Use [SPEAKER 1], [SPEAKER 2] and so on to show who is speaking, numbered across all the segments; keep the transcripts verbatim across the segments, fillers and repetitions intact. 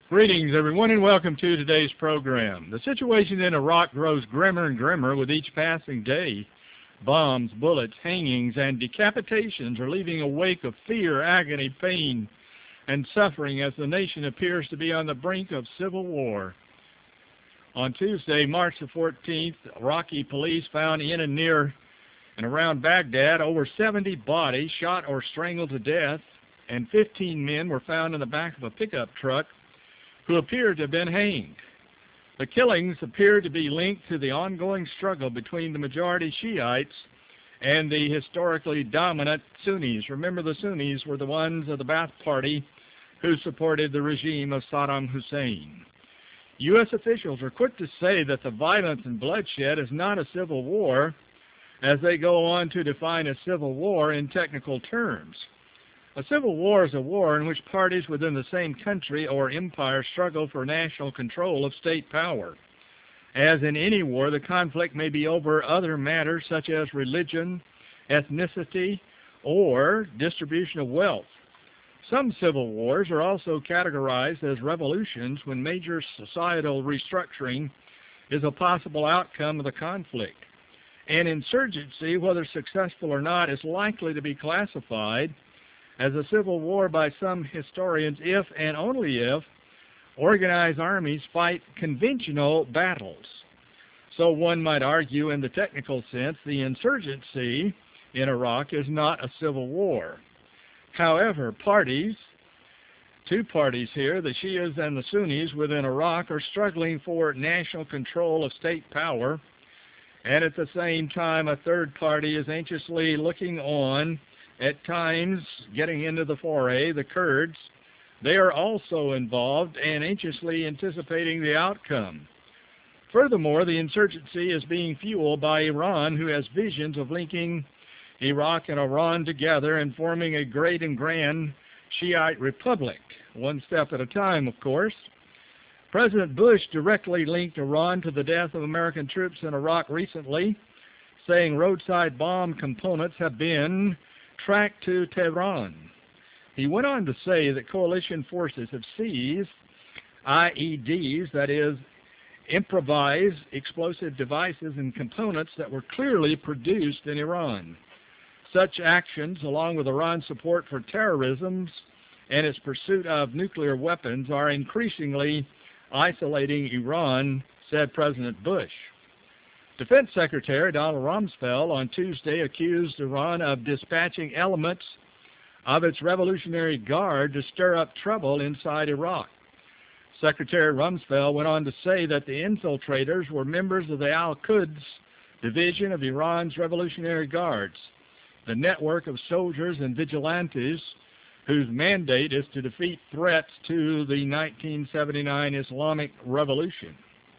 [SPEAKER 1] Greetings, everyone, and welcome to today's program. The situation in Iraq grows grimmer and grimmer with each passing day. Bombs, bullets, hangings, and decapitations are leaving a wake of fear, agony, pain, and suffering as the nation appears to be on the brink of civil war. On Tuesday, March the fourteenth, Iraqi police found in and near and around Baghdad over seventy bodies shot or strangled to death, and fifteen men were found in the back of a pickup truck who appeared to have been hanged. The killings appear to be linked to the ongoing struggle between the majority Shiites and the historically dominant Sunnis. Remember, the Sunnis were the ones of the Ba'ath Party who supported the regime of Saddam Hussein. U S officials are quick to say that the violence and bloodshed is not a civil war, as they go on to define a civil war in technical terms. A civil war is a war in which parties within the same country or empire struggle for national control of state power. As in any war, the conflict may be over other matters such as religion, ethnicity, or distribution of wealth. Some civil wars are also categorized as revolutions when major societal restructuring is a possible outcome of the conflict. An insurgency, whether successful or not, is likely to be classified as a civil war by some historians if, and only if, organized armies fight conventional battles. So one might argue, in the technical sense, the insurgency in Iraq is not a civil war. However, parties, two parties here, the Shias and the Sunnis within Iraq, are struggling for national control of state power, and at the same time a third party is anxiously looking on, at times getting into the foray, the Kurds. They are also involved and anxiously anticipating the outcome. Furthermore, the insurgency is being fueled by Iran, who has visions of linking Iraq and Iran together and forming a great and grand Shiite republic, one step at a time, of course. President Bush directly linked Iran to the death of American troops in Iraq recently, saying roadside bomb components have been tracked to Tehran. He went on to say that coalition forces have seized I E Ds, that is, improvised explosive devices and components that were clearly produced in Iran. Such actions, along with Iran's support for terrorism and its pursuit of nuclear weapons, are increasingly isolating Iran, said President Bush. Defense Secretary Donald Rumsfeld on Tuesday accused Iran of dispatching elements of its Revolutionary Guard to stir up trouble inside Iraq. Secretary Rumsfeld went on to say that the infiltrators were members of the Al-Quds division of Iran's Revolutionary Guards, the network of soldiers and vigilantes whose mandate is to defeat threats to the nineteen seventy-nine Islamic Revolution.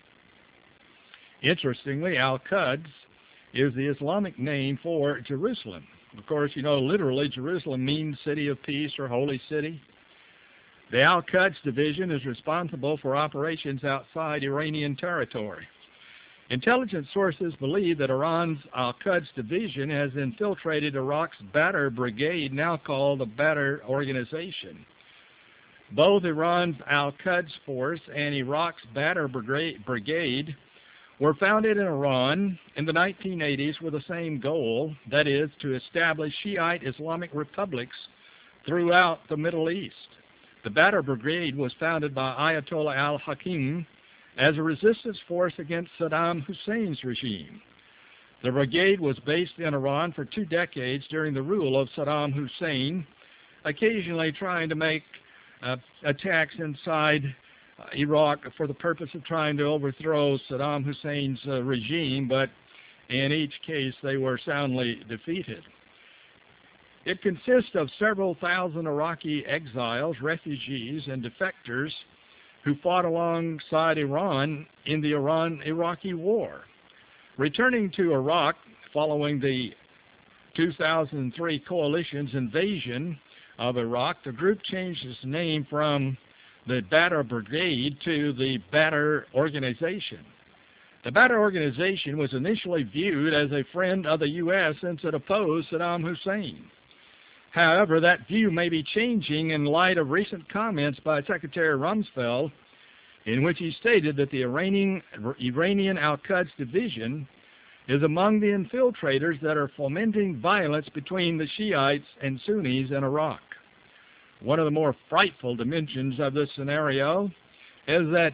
[SPEAKER 1] Interestingly, Al-Quds is the Islamic name for Jerusalem. Of course, you know, literally, Jerusalem means city of peace or holy city. The Al-Quds division is responsible for operations outside Iranian territory. Intelligence sources believe that Iran's Al-Quds division has infiltrated Iraq's Badr Brigade, now called the Badr Organization. Both Iran's Al-Quds force and Iraq's Badr Brigade were founded in Iran in the nineteen eighties with the same goal, that is, to establish Shiite Islamic republics throughout the Middle East. The Badr Brigade was founded by Ayatollah al-Hakim as a resistance force against Saddam Hussein's regime. The brigade was based in Iran for two decades during the rule of Saddam Hussein, occasionally trying to make uh, attacks inside Iraq for the purpose of trying to overthrow Saddam Hussein's uh, regime, but in each case they were soundly defeated. It consists of several thousand Iraqi exiles, refugees, and defectors who fought alongside Iran in the Iran-Iraqi war. Returning to Iraq following the two thousand three coalition's invasion of Iraq, the group changed its name from the Badr Brigade to the Badr Organization. The Badr Organization was initially viewed as a friend of the U S since it opposed Saddam Hussein. However, that view may be changing in light of recent comments by Secretary Rumsfeld, in which he stated that the Iranian, Iranian Al-Quds division is among the infiltrators that are fomenting violence between the Shiites and Sunnis in Iraq. One of the more frightful dimensions of this scenario is that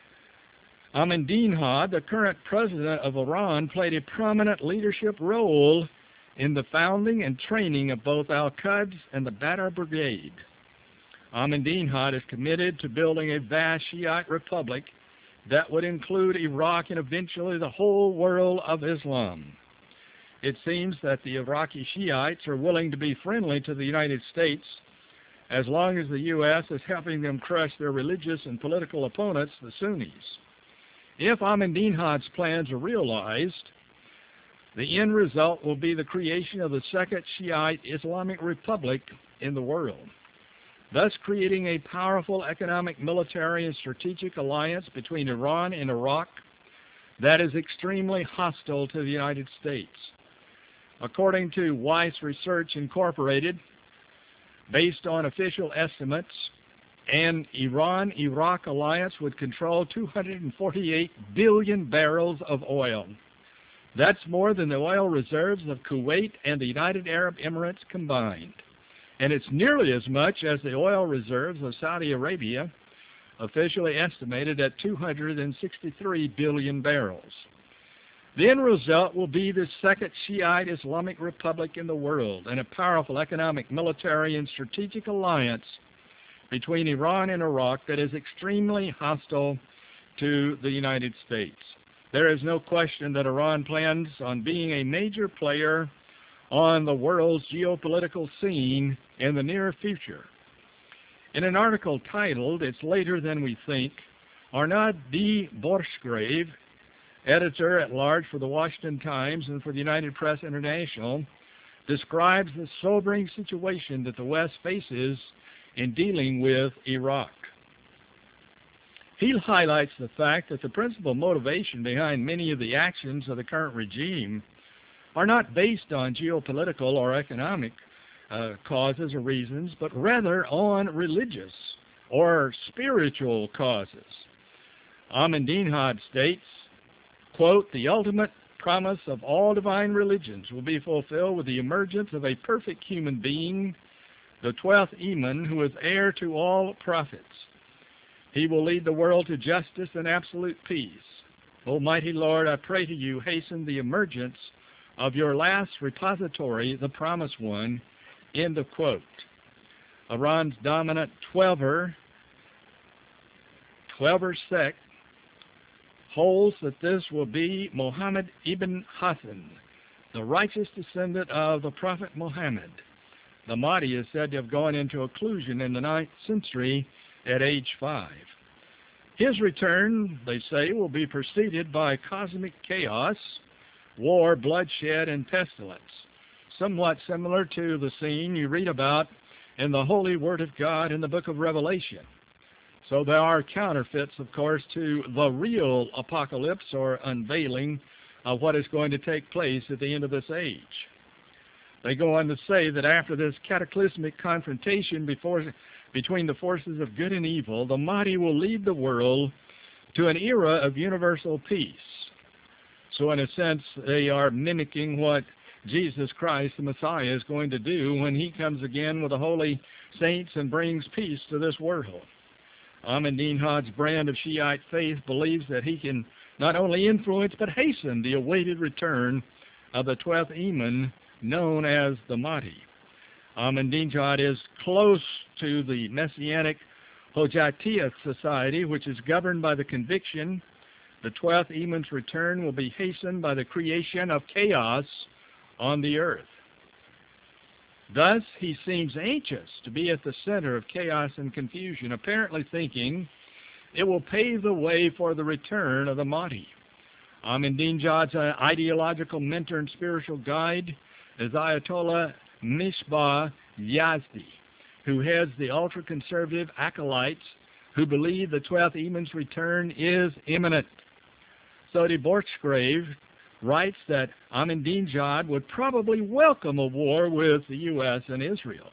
[SPEAKER 1] Ahmadinejad, the current president of Iran, played a prominent leadership role in the founding and training of both Al-Quds and the Badr Brigade. Ahmadinejad is committed to building a vast Shiite republic that would include Iraq and eventually the whole world of Islam. It seems that the Iraqi Shiites are willing to be friendly to the United States as long as the U S is helping them crush their religious and political opponents, the Sunnis. If Ahmadinejad's plans are realized, the end result will be the creation of the second Shiite Islamic Republic in the world, thus creating a powerful economic, military, and strategic alliance between Iran and Iraq that is extremely hostile to the United States. According to Weiss Research Incorporated, based on official estimates, an Iran-Iraq alliance would control two hundred forty-eight billion barrels of oil. That's more than the oil reserves of Kuwait and the United Arab Emirates combined. And it's nearly as much as the oil reserves of Saudi Arabia, officially estimated at two hundred sixty-three billion barrels. The end result will be the second Shiite Islamic Republic in the world and a powerful economic, military, and strategic alliance between Iran and Iraq that is extremely hostile to the United States. There is no question that Iran plans on being a major player on the world's geopolitical scene in the near future. In an article titled, "It's Later Than We Think," Arnaud de Borchgrave, editor-at-large for the Washington Times and for the United Press International, describes the sobering situation that the West faces in dealing with Iraq. He highlights the fact that the principal motivation behind many of the actions of the current regime are not based on geopolitical or economic uh, causes or reasons, but rather on religious or spiritual causes. Ahmadinejad states, quote, "The ultimate promise of all divine religions will be fulfilled with the emergence of a perfect human being, the twelfth Imam, who is heir to all prophets. He will lead the world to justice and absolute peace. Almighty Lord, I pray to you, hasten the emergence of your last repository, the promised one," end of quote. Iran's dominant Twelver, Twelver sect holds that this will be Muhammad ibn Hassan, the righteous descendant of the Prophet Muhammad. The Mahdi is said to have gone into occlusion in the ninth century at age five. His return, they say, will be preceded by cosmic chaos, war, bloodshed, and pestilence, somewhat similar to the scene you read about in the Holy Word of God in the book of Revelation. So there are counterfeits, of course, to the real apocalypse or unveiling of what is going to take place at the end of this age. They go on to say that after this cataclysmic confrontation before, between the forces of good and evil, the Mahdi will lead the world to an era of universal peace. So in a sense, they are mimicking what Jesus Christ, the Messiah, is going to do when he comes again with the holy saints and brings peace to this world. Ahmadinejad's brand of Shiite faith believes that he can not only influence but hasten the awaited return of the twelfth Imam, known as the Mahdi. Ahmadinejad is close to the Messianic Hojatiyah Society, which is governed by the conviction the twelfth Imam's return will be hastened by the creation of chaos on the earth. Thus, he seems anxious to be at the center of chaos and confusion, apparently thinking it will pave the way for the return of the Mahdi. Ahmadinejad's uh, ideological mentor and spiritual guide is Ayatollah Misbah Yazdi, who heads the ultra-conservative acolytes who believe the twelfth Imam's return is imminent. So de Borchgrave writes that Ahmadinejad would probably welcome a war with the U S and Israel.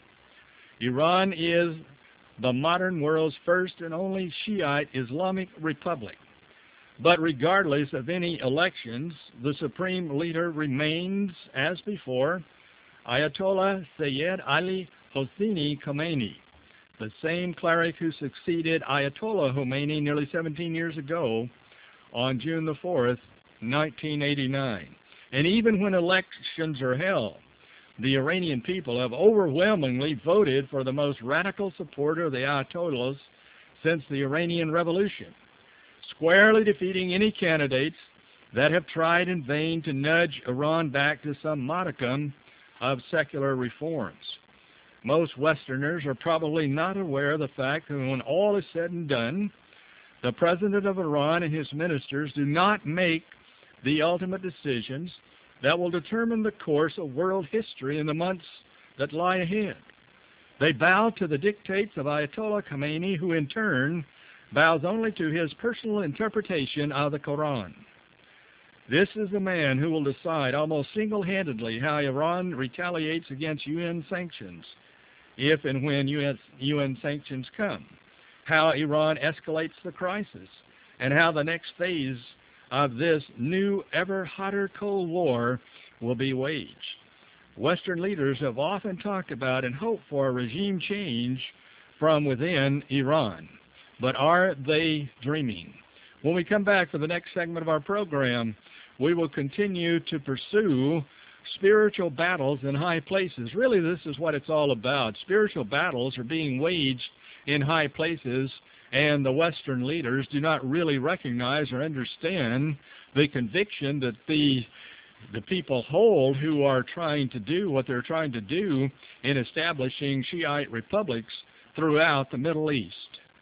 [SPEAKER 1] Iran is the modern world's first and only Shiite Islamic republic. But regardless of any elections, the supreme leader remains, as before, Ayatollah Sayyid Ali Hosseini Khomeini, the same cleric who succeeded Ayatollah Khomeini nearly seventeen years ago on June the fourth, nineteen eighty-nine. And even when elections are held, the Iranian people have overwhelmingly voted for the most radical supporter of the Ayatollahs since the Iranian Revolution, squarely defeating any candidates that have tried in vain to nudge Iran back to some modicum of secular reforms. Most Westerners are probably not aware of the fact that when all is said and done, the President of Iran and his ministers do not make the ultimate decisions that will determine the course of world history in the months that lie ahead. They bow to the dictates of Ayatollah Khomeini, who in turn bows only to his personal interpretation of the Quran. This is the man who will decide almost single-handedly how Iran retaliates against U N sanctions, if and when U S, U N sanctions come, how Iran escalates the crisis, and how the next phase of this new, ever hotter Cold War will be waged. Western leaders have often talked about and hoped for a regime change from within Iran. But are they dreaming? When we come back for the next segment of our program, we will continue to pursue spiritual battles in high places. Really, this is what it's all about. Spiritual battles are being waged in high places, and the Western leaders do not really recognize or understand the conviction that the the people hold who are trying to do what they're trying to do in establishing Shiite republics throughout the Middle East.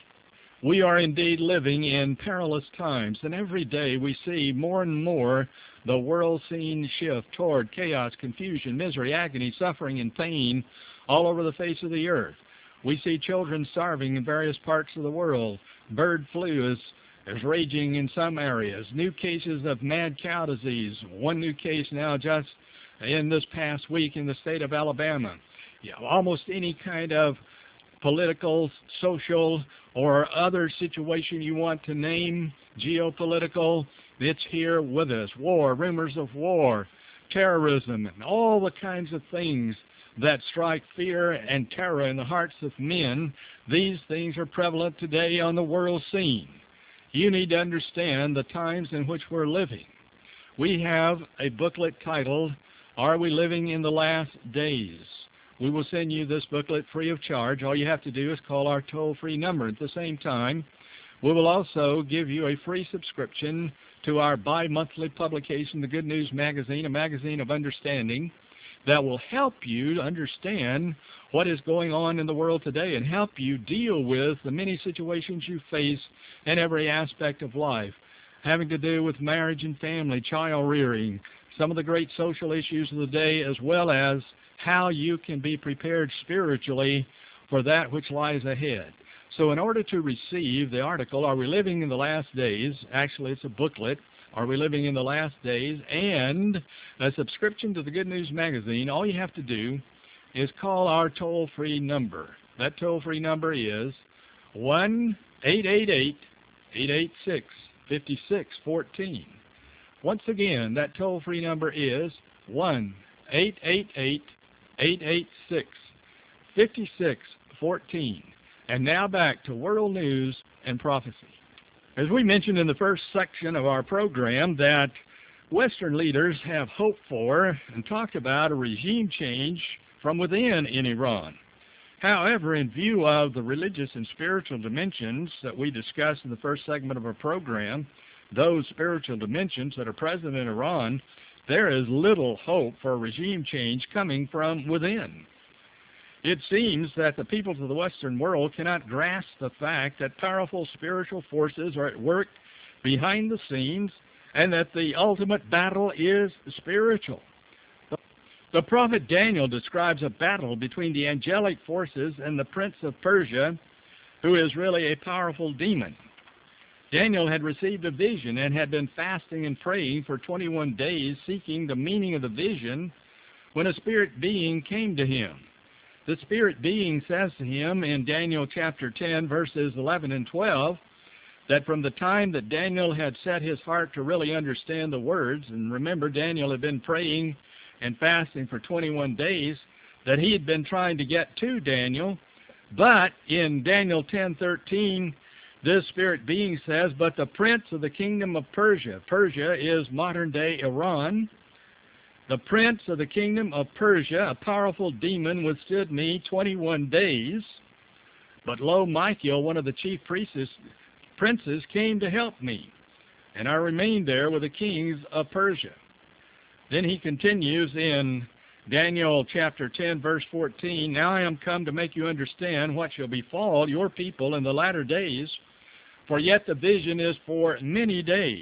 [SPEAKER 1] We are indeed living in perilous times, and every day we see more and more the world scene shift toward chaos, confusion, misery, agony, suffering, and pain all over the face of the earth. We see children starving in various parts of the world. Bird flu is, is raging in some areas. New cases of mad cow disease. One new case now just in this past week in the state of Alabama. Yeah, almost any kind of political, social, or other situation you want to name, geopolitical, it's here with us. War, rumors of war, terrorism, and all the kinds of things that strike fear and terror in the hearts of men. These things are prevalent today on the world scene. You need to understand the times in which we're living. We have a booklet titled, Are We Living in the Last Days? We will send you this booklet free of charge. All you have to do is call our toll-free number. At the same time, we will also give you a free subscription to our bi-monthly publication, The Good News Magazine, a magazine of understanding that will help you to understand what is going on in the world today and help you deal with the many situations you face in every aspect of life, having to do with marriage and family, child rearing, some of the great social issues of the day, as well as how you can be prepared spiritually for that which lies ahead. So in order to receive the article, Are We Living in the Last Days? Actually, it's a booklet, Are We Living in the Last Days? And a subscription to the Good News Magazine, all you have to do is call our toll-free number. That toll-free number is one eight eight eight, eight eight six, five six one four. Once again, that toll-free number is one eight eight eight, eight eight six, five six one four. And now back to World News and Prophecy. As we mentioned in the first section of our program, that Western leaders have hoped for and talked about a regime change from within in Iran. However, in view of the religious and spiritual dimensions that we discussed in the first segment of our program, those spiritual dimensions that are present in Iran, there is little hope for a regime change coming from within. It seems that the peoples of the Western world cannot grasp the fact that powerful spiritual forces are at work behind the scenes and that the ultimate battle is spiritual. The prophet Daniel describes a battle between the angelic forces and the prince of Persia, who is really a powerful demon. Daniel had received a vision and had been fasting and praying for twenty-one days, seeking the meaning of the vision, when a spirit being came to him. The spirit being says to him in Daniel chapter ten, verses eleven and twelve, that from the time that Daniel had set his heart to really understand the words, and remember Daniel had been praying and fasting for twenty-one days, that he had been trying to get to Daniel. But in Daniel ten thirteen, this spirit being says, but the prince of the kingdom of Persia, Persia is modern-day Iran, the prince of the kingdom of Persia, a powerful demon, withstood me twenty-one days. But lo, Michael, one of the chief princes, princes, came to help me, and I remained there with the kings of Persia. Then he continues in Daniel chapter ten, verse fourteen, now I am come to make you understand what shall befall your people in the latter days, for yet the vision is for many days.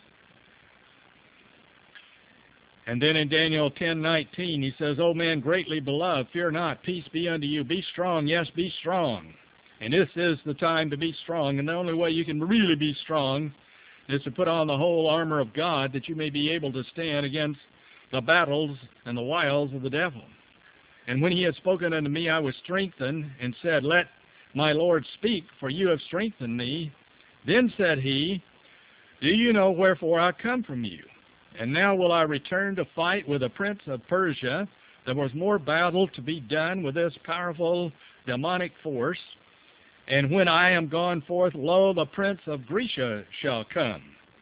[SPEAKER 1] And then in Daniel ten nineteen, he says, O man greatly beloved, fear not, peace be unto you. Be strong, yes, be strong. And this is the time to be strong. And the only way you can really be strong is to put on the whole armor of God, that you may be able to stand against the battles and the wiles of the devil. And when he had spoken unto me, I was strengthened, and said, let my Lord speak, for you have strengthened me. Then said he, do you know wherefore I come from you? And now will I return to fight with the prince of Persia. There was more battle to be done with this powerful demonic force. And when I am gone forth, lo, the prince of Grecia shall come.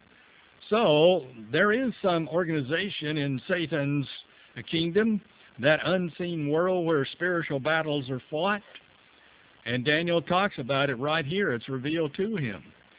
[SPEAKER 1] So there is some organization in Satan's kingdom, that unseen world where spiritual battles are fought. And Daniel talks about it right here. It's revealed to him.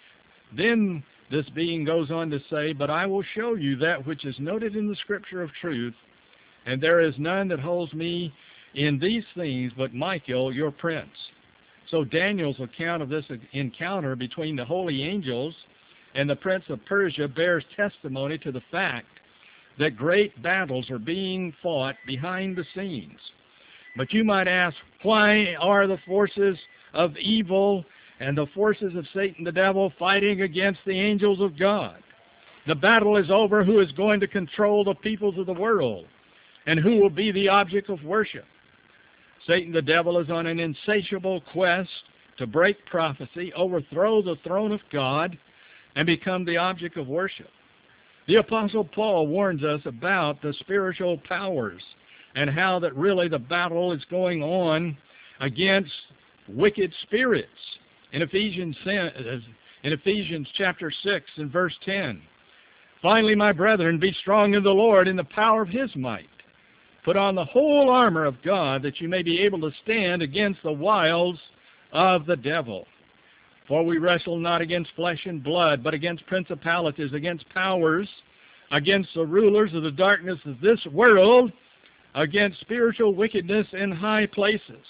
[SPEAKER 1] Then this being goes on to say, but I will show you that which is noted in the scripture of truth, and there is none that holds me in these things but Michael, your prince. So Daniel's account of this encounter between the holy angels and the prince of Persia bears testimony to the fact that great battles are being fought behind the scenes. But you might ask, why are the forces of evil and the forces of Satan the devil fighting against the angels of God? The battle is over. Who is going to control the peoples of the world? And who will be the object of worship? Satan the devil is on an insatiable quest to break prophecy, overthrow the throne of God, and become the object of worship. The Apostle Paul warns us about the spiritual powers and how that really the battle is going on against wicked spirits. In Ephesians, in Ephesians chapter six and verse ten, finally, my brethren, be strong in the Lord in the power of his might. Put on the whole armor of God, that you may be able to stand against the wiles of the devil. For we wrestle not against flesh and blood, but against principalities, against powers, against the rulers of the darkness of this world, against spiritual wickedness in high places.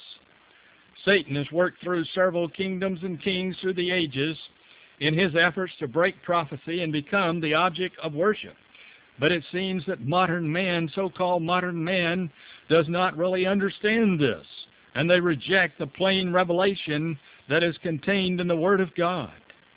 [SPEAKER 1] Satan has worked through several kingdoms and kings through the ages in his efforts to break prophecy and become the object of worship. But it seems that modern man, so-called modern man, does not really understand this, and they reject the plain revelation that is contained in the Word of God.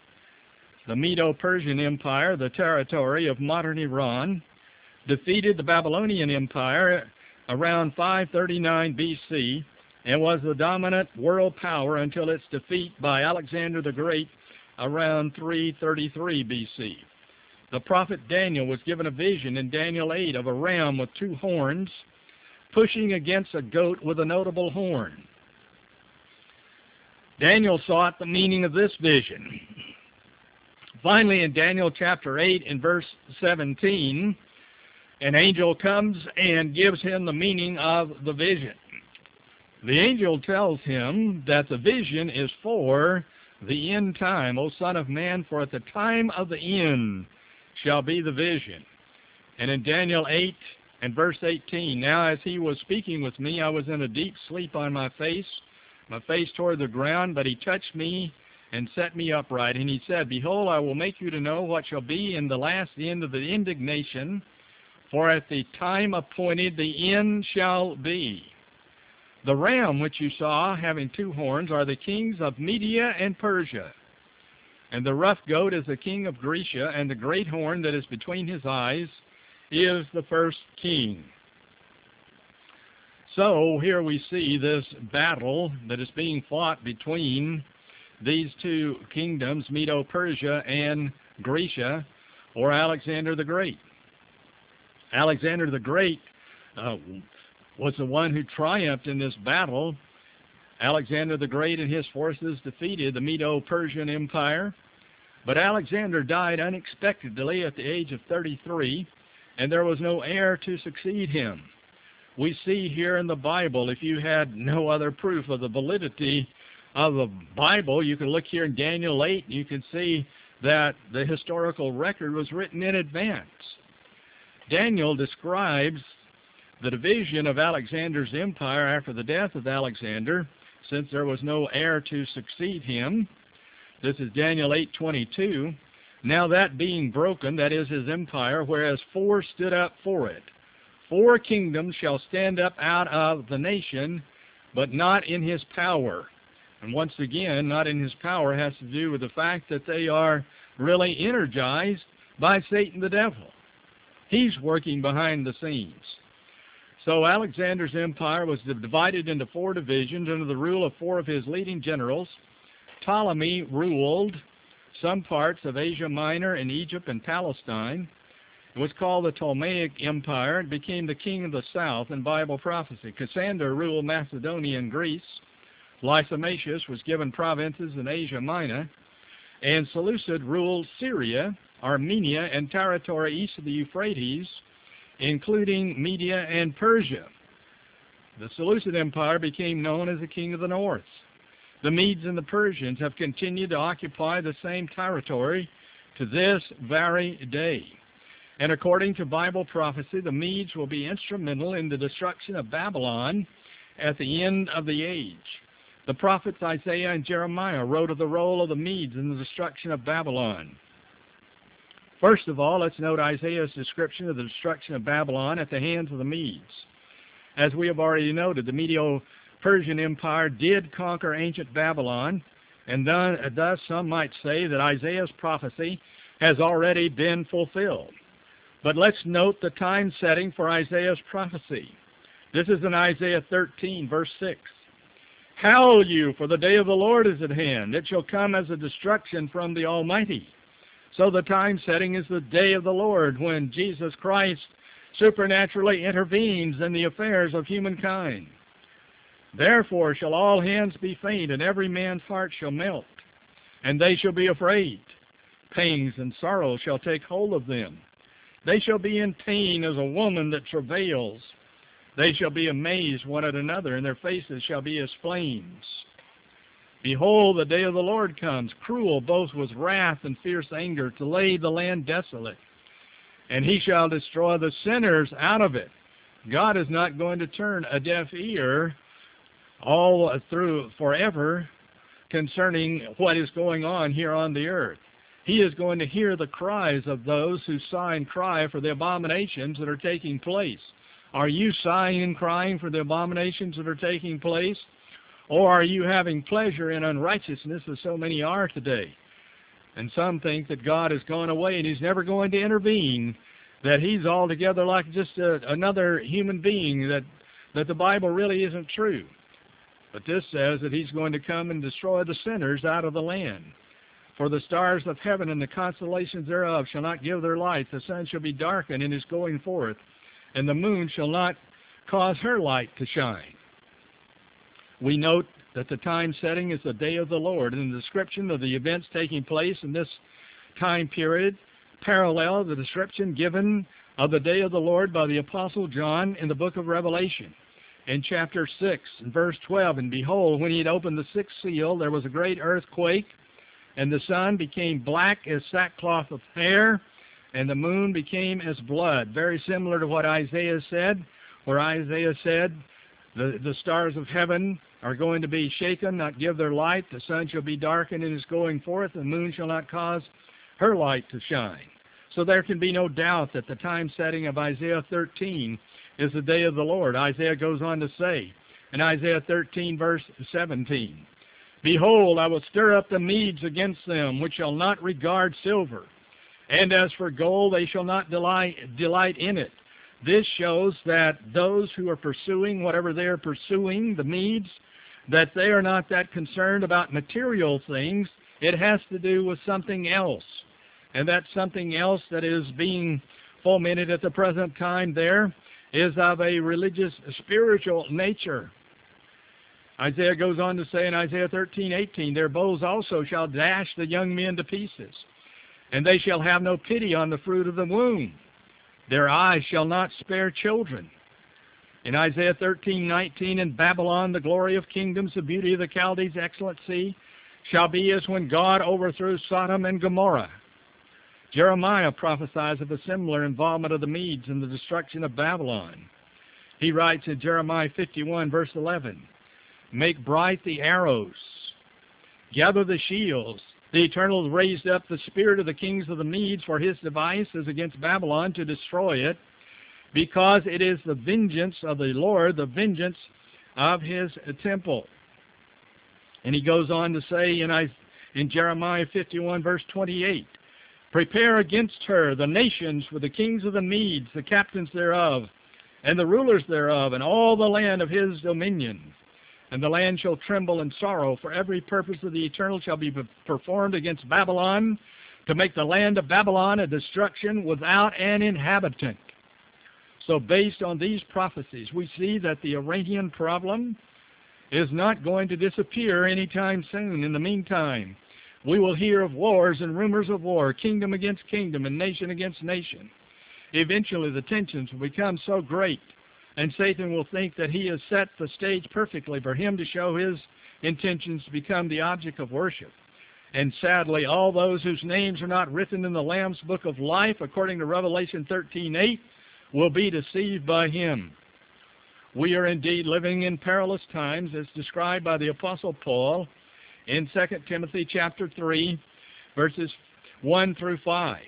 [SPEAKER 1] The Medo-Persian Empire, the territory of modern Iran, defeated the Babylonian Empire around five thirty-nine B C and was the dominant world power until its defeat by Alexander the Great around three thirty-three B C. The prophet Daniel was given a vision in Daniel eight of a ram with two horns pushing against a goat with a notable horn. Daniel sought the meaning of this vision. Finally, in Daniel chapter eight and verse seventeen, an angel comes and gives him the meaning of the vision. The angel tells him that the vision is for the end time, O Son of Man, for at the time of the end shall be the vision. And in Daniel eight and verse eighteen, now as he was speaking with me, I was in a deep sleep on my face, my face toward the ground, but he touched me and set me upright. And he said, behold, I will make you to know what shall be in the last end of the indignation, for at the time appointed the end shall be. The ram which you saw having two horns are the kings of Media and Persia. And the rough goat is the king of Grecia, and the great horn that is between his eyes is the first king. So here we see this battle that is being fought between these two kingdoms, Medo-Persia and Grecia, or Alexander the Great. Alexander the Great uh, was the one who triumphed in this battle. Alexander the Great and his forces defeated the Medo-Persian Empire, but Alexander died unexpectedly at the age of thirty-three, and there was no heir to succeed him. We see here in the Bible, if you had no other proof of the validity of the Bible, you can look here in Daniel eight, and you can see that the historical record was written in advance. Daniel describes the division of Alexander's empire after the death of Alexander, since there was no heir to succeed him. This is Daniel eight twenty-two. Now that being broken, that is his empire, whereas four stood up for it. Four kingdoms shall stand up out of the nation, but not in his power. And once again, not in his power has to do with the fact that they are really energized by Satan the devil. He's working behind the scenes. So Alexander's empire was divided into four divisions under the rule of four of his leading generals. Ptolemy ruled some parts of Asia Minor and Egypt and Palestine. It was called the Ptolemaic Empire. It became the king of the south in Bible prophecy. Cassander ruled Macedonia and Greece. Lysimachus was given provinces in Asia Minor. And Seleucid ruled Syria, Armenia, and territory east of the Euphrates, including Media and Persia. The Seleucid Empire became known as the king of the north. The Medes and the Persians have continued to occupy the same territory to this very day. And according to Bible prophecy, the Medes will be instrumental in the destruction of Babylon at the end of the age. The prophets Isaiah and Jeremiah wrote of the role of the Medes in the destruction of Babylon. First of all, let's note Isaiah's description of the destruction of Babylon at the hands of the Medes. As we have already noted, the Medo-Persian Empire did conquer ancient Babylon, and thus some might say that Isaiah's prophecy has already been fulfilled. But let's note the time setting for Isaiah's prophecy. This is in Isaiah thirteen, verse six. Howl you, for the day of the Lord is at hand. It shall come as a destruction from the Almighty. So the time setting is the day of the Lord, when Jesus Christ supernaturally intervenes in the affairs of humankind. Therefore shall all hands be faint, and every man's heart shall melt, and they shall be afraid. Pangs and sorrow shall take hold of them. They shall be in pain as a woman that travails. They shall be amazed one at another, and their faces shall be as flames. Behold, the day of the Lord comes, cruel both with wrath and fierce anger, to lay the land desolate. And he shall destroy the sinners out of it. God is not going to turn a deaf ear all through forever concerning what is going on here on the earth. He is going to hear the cries of those who sigh and cry for the abominations that are taking place. Are you sighing and crying for the abominations that are taking place? Or are you having pleasure in unrighteousness, as so many are today? And some think that God has gone away and he's never going to intervene, that he's altogether like just a, another human being, that, that the Bible really isn't true. But this says that he's going to come and destroy the sinners out of the land. For the stars of heaven and the constellations thereof shall not give their light. The sun shall be darkened in his going forth, and the moon shall not cause her light to shine. We note that the time setting is the day of the Lord, and the description of the events taking place in this time period parallel the description given of the day of the Lord by the Apostle John in the book of Revelation. In chapter six, and verse twelve, and behold, when he had opened the sixth seal, there was a great earthquake, and the sun became black as sackcloth of hair, and the moon became as blood. Very similar to what Isaiah said, where Isaiah said, the, the stars of heaven are going to be shaken, not give their light. The sun shall be darkened in his going forth, and the moon shall not cause her light to shine. So there can be no doubt that the time setting of Isaiah thirteen is the day of the Lord. Isaiah goes on to say, in Isaiah thirteen, verse seventeen, Behold, I will stir up the Medes against them, which shall not regard silver. And as for gold, they shall not delight, delight in it. This shows that those who are pursuing whatever they are pursuing, the Medes, that they are not that concerned about material things. It has to do with something else. And that something else that is being fomented at the present time there is of a religious, spiritual nature. Isaiah goes on to say in Isaiah thirteen eighteen, their bows also shall dash the young men to pieces, and they shall have no pity on the fruit of the womb. Their eyes shall not spare children. In Isaiah thirteen nineteen, in Babylon, the glory of kingdoms, the beauty of the Chaldees' excellency, shall be as when God overthrew Sodom and Gomorrah. Jeremiah prophesies of a similar involvement of the Medes in the destruction of Babylon. He writes in Jeremiah fifty-one, verse eleven, make bright the arrows, gather the shields. The Eternal raised up the spirit of the kings of the Medes for his devices against Babylon to destroy it, because it is the vengeance of the Lord, the vengeance of his temple. And he goes on to say in, in Jeremiah fifty-one, verse twenty-eight, prepare against her the nations with the kings of the Medes, the captains thereof, and the rulers thereof, and all the land of his dominion. And the land shall tremble in sorrow, for every purpose of the Eternal shall be performed against Babylon, to make the land of Babylon a destruction without an inhabitant. So based on these prophecies, we see that the Iranian problem is not going to disappear anytime soon. In the meantime, we will hear of wars and rumors of war, kingdom against kingdom and nation against nation. Eventually the tensions will become so great, and Satan will think that he has set the stage perfectly for him to show his intentions to become the object of worship. And sadly, all those whose names are not written in the Lamb's book of life, according to Revelation thirteen eight, will be deceived by him. We are indeed living in perilous times, as described by the Apostle Paul in Second Timothy chapter three, verses one through five.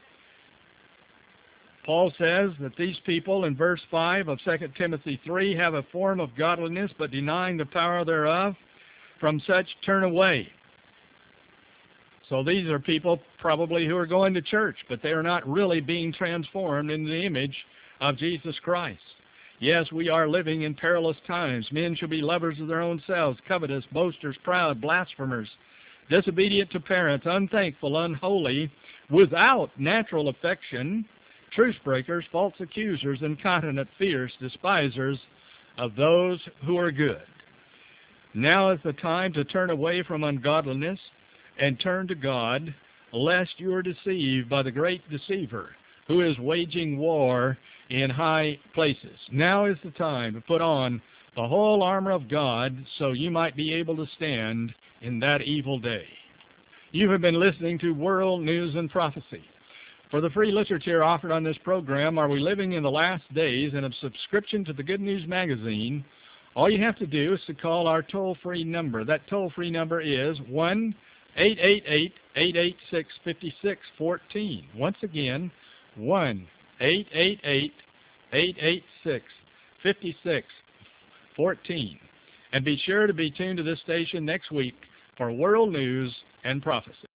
[SPEAKER 1] Paul says that these people in verse five of Second Timothy three have a form of godliness, but denying the power thereof, from such turn away. So these are people probably who are going to church, but they are not really being transformed in the image of Jesus Christ. Yes, we are living in perilous times. Men shall be lovers of their own selves, covetous, boasters, proud, blasphemers, disobedient to parents, unthankful, unholy, without natural affection, truce breakers, false accusers, incontinent, fierce, despisers of those who are good. Now is the time to turn away from ungodliness and turn to God, lest you are deceived by the great deceiver, who is waging war in high places. Now is the time to put on the whole armor of God, so you might be able to stand in that evil day. You have been listening to World News and Prophecy. For the free literature offered on this program, Are We Living in the Last Days, and a subscription to the Good News Magazine, all you have to do is to call our toll-free number. That toll-free number is one eight eight eight, eight eight six, five six one four. Once again, one eight eight eight, eight eight six, five six one four. And be sure to be tuned to this station next week for World News and Prophecy.